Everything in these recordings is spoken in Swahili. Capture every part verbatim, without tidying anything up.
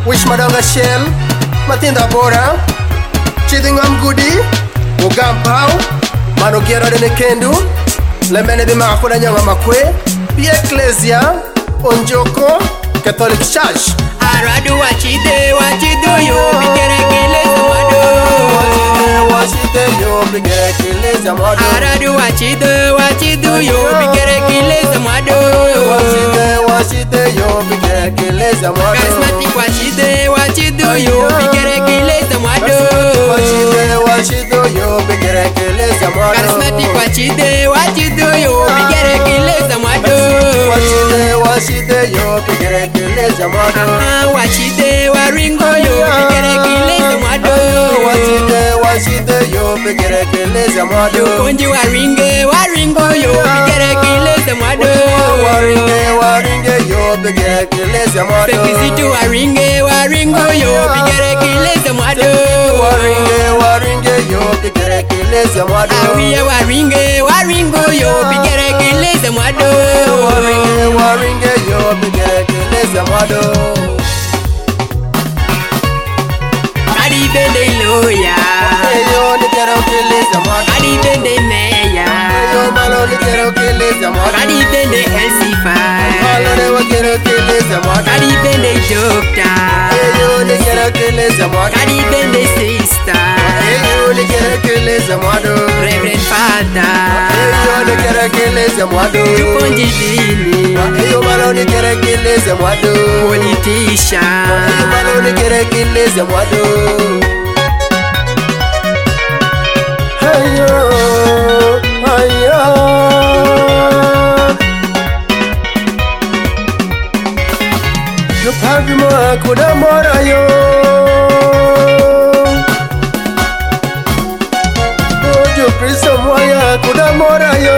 Wish madanga shell Matinda bora Chidingam goody Ugampau Mano gero de kendu Lemene bima akuna nyanga makwe Pia Ecclesia Onjoko Catholic Church Aradu wachide wachidu yo Bigere kile zamado Wachide yo Bigere kile zamado Aradu wachide wachidu yo Bigere kile zamado Wachide wachide yo Bigere kile zamado Charismatic wachide wachidu yo Bigere kile zamado Wachide wachide yo Bigere kile zamado Charismatic wachide wachidu yo Bigere kile zamado Wachide wachide yo Bigere kile zamado Wachide waringo yo Bigere kile zamado Wachide wachide yo Bigere kile zamado Konji waringe waringo yo Bigere kile zamado Waringe waringe yo Bigere kile zamado Fekizitu waringe waringo yo Bigere kile zamado Waringe waringe yo Bigere kile zamado Awiye waringe waringo yo Bigere kile zamado Waringe waringe yo Bigere kile zamado Kadi bende loya Yo ni kero kile zamado Kadi bende meya Yo malo ni kero kile zamado Kadi bende elsifa Malo ne wa kero kile zamado Kadi bende doctor Yo ni kero kile zamado Kadi bende sister Yo ni kero kile zamado Reverend father Yo ni kero kile zamado Jukonji dini Yo malo ni kero kile zamado Politician Yo malo ni kero kile zamado Hayo hayo Yo pagmo akuda mora yo Yo Cristo moya akuda mora yo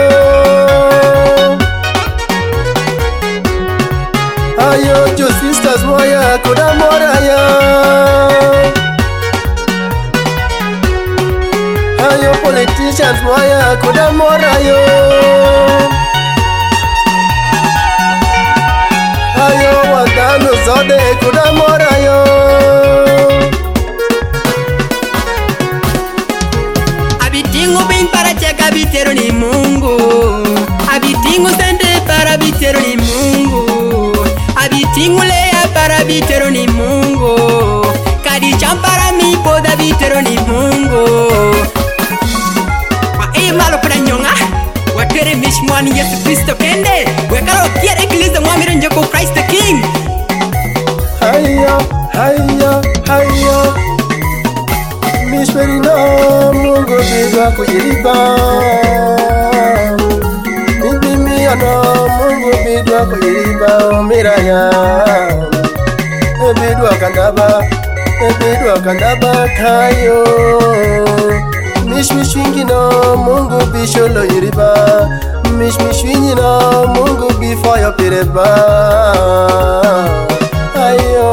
Ayo yo sisters moya akuda mora yo Ayo politicians moya akuda mora yo Ayo wadano zode akuda mora yo Abitingu bin para cheka bitero ni Mungu Abitingu sende para bitero ni Mungu Abitingu lea para bitero ni Mungu Kadi champara mi poda bitero ni Mungu Wa eye malo kuna nyonga Watere mishmwani Yesu Kristo kende Wekaro kiere kiliza mwamiro njoko Christ the King Haya, haya, haya Mishperina Mungu bidwa kujiriba Mibimiana Mungu bidwa kujiriba Miraya Bidwa kandaba Bidwa kandaba kayo Mish mishwingina Mungu bisholo yiriba Mish mishwingina Mungu bifaya pireba Ayo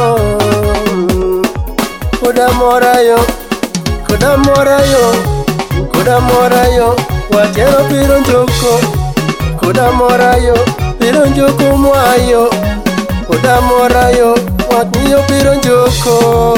Kuda morayo Kuda morayo Kuda morayo Watero piro njoko Kuda morayo Piro njoko mwayo Kuda morayo Watniyo piro njoko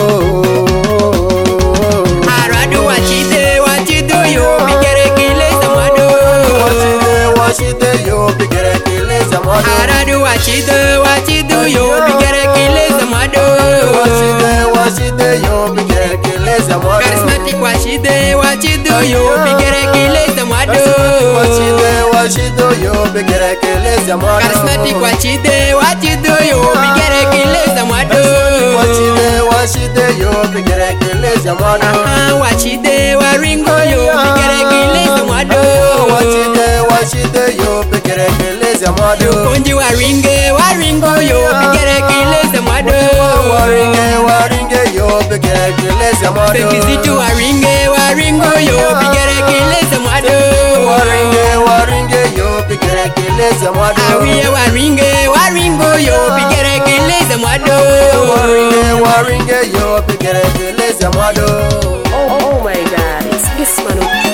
Aradu wachide wachidu yo Bigere kile zamado Wachide wachide yo Bigere kile zamado Aradu wachide wachidu yo Bigere kile zamado Wachide wachide yo Bigere kile zamado Charismatic wachide wachidu yo Bigere kile zamado Wachide wachide yo Bigere kile zamado Charismatic wachide wachidu yo Bigere kile zamado Wachide wachide yo Bigere kile zamado Aha wachide waringo yo Bigere kile zamado Wachide wachide yo Bigere kile zamado Konji waringe waringo yo Bigere kile zamado Waringe waringe yo Bigere kile zamado Fekizitu waringe waringo yo Bigere kile zamado Waringe waringe yo Bigere kile zamado Awiye waringe waringo yo Bigere kile zamado Waringe waringe yo Bigere kile zamado Oh, oh my God, it's this man.